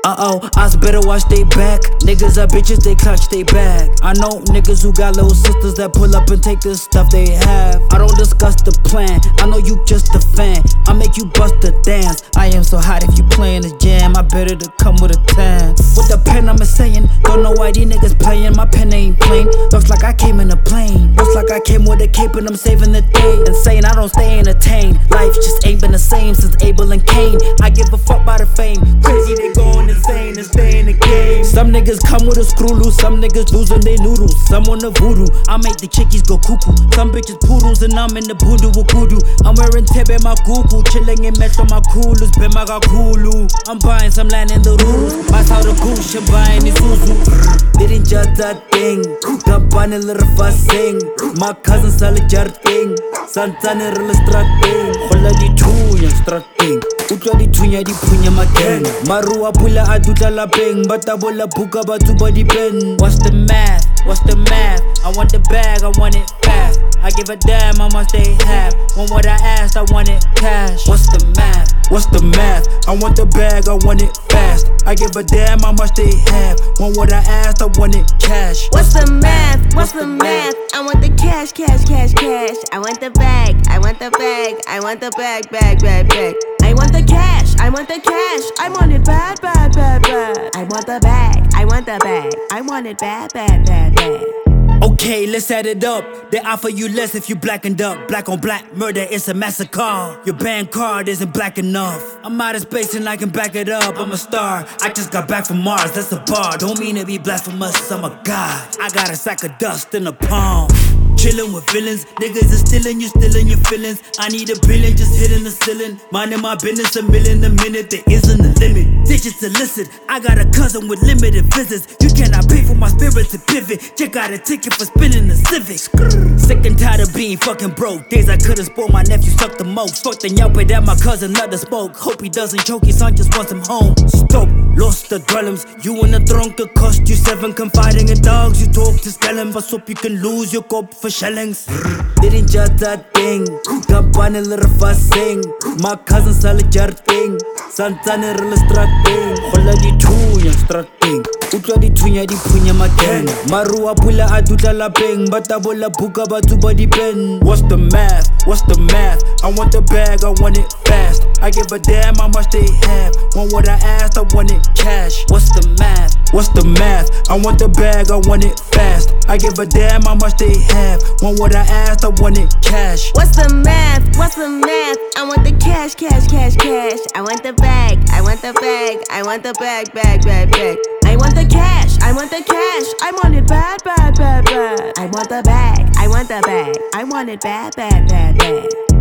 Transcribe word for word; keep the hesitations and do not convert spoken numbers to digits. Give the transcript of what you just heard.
Uh-oh, I better watch they back. Niggas are bitches, they clutch they bag. I know niggas who got little sisters that pull up and take the stuff they have. I don't discuss the plan, I know you just a fan. I make you bust the dance. I am so hot if you playin' the jam, I better to come with a tan. With the pen I'm saying, don't know why these niggas playin'. My pen ain't plain, looks like I came in a plane. Looks like I came with a cape and I'm saving the day. Insane, I don't stay entertained. Life just ain't been the same since Abel and Cain. I give a fuck by the fame. Crazy, they going insane and stay in the game. Some niggas come with a screw loose, some niggas losing they noodles. Some on the voodoo, I make the chickies go cuckoo. Some bitches poodles and I'm in the voodoo with kudu. I'm wearing tebe my cuckoo, chilling in metro my coolers, be my kulu. I'm buying some land in the rules. My how the goose, I'm buying the Zuzu. Didn't just that thing, Gabbani little fussing. My cousin sell a jar thing, Santana real strating. Holla di tunya strating, Utla di tunya di punya magen. Marua pula adutla lapeng, Batabola buka batu body pen. What's the math? What's the math? I want the bag, I want it fast. I give a damn how much they have. Want what I asked, I want it cash. What's the math? What's the math? I want the bag, I want it fast. I give a damn how much they have. Want what I asked, I want it cash. What's the math? What's the math? I want the cash, cash, cash, cash. I want the bag, I want the bag, I want the bag, bag, bag, bag. I want the cash, I want the cash. I want it bad, bad, bad, bad. I want the bag, I want the bag. I want it bad, bad, bad, bad. Okay, let's add it up. They offer you less if you blackened up. Black on black, murder is a massacre. Your bank card isn't black enough. I'm out of space and I can back it up. I'm a star, I just got back from Mars, that's a bar. Don't mean to be blasphemous, I'm a god. I got a sack of dust in a palm. Chillin' with villains, niggas is stealing, you stealing your feelings. I need a billion, just hitting the ceiling. Minding my business, a million a minute, there isn't a limit. Digits illicit, I got a cousin with limited visits. You cannot pay for my spirit to pivot. Check out a ticket for spinning the Civic. Sick and tired of being fucking broke. Days I could've spoiled my nephew, sucked the most. Fuck the yelping that my cousin let the smoke. Hope he doesn't choke, his son just wants him home. Stop, lost the dwellings. You in the throne could cost you seven. Confiding in dogs, you talk to skellum. But hope you can lose your cop for shillings. Didn't just that thing, Gabbani little fussing. My cousin sell a jar thing, Santana real strating. Holla di tunya strating, Utla di tunya di punya magen. Marua pula adutla lapeng, Batabola buka batu body pen. What's the math? What's the math? I want the bag, I want it fast. I give a damn how much they have. Want what I asked, I want it cash. What's the math? What's the math? I want the bag, I want it fast. I give a damn how much they have. Want what I asked, I want it cash. What's the math? What's the math? I want the cash, cash, cash, cash. I want the bag, I want the bag, I want the bag, bag, bag, bag. I want the cash, I want the cash. I want it bad, bad, bad, bad. I want the bag, I want the bag. I want it bad, bad, bad, bad.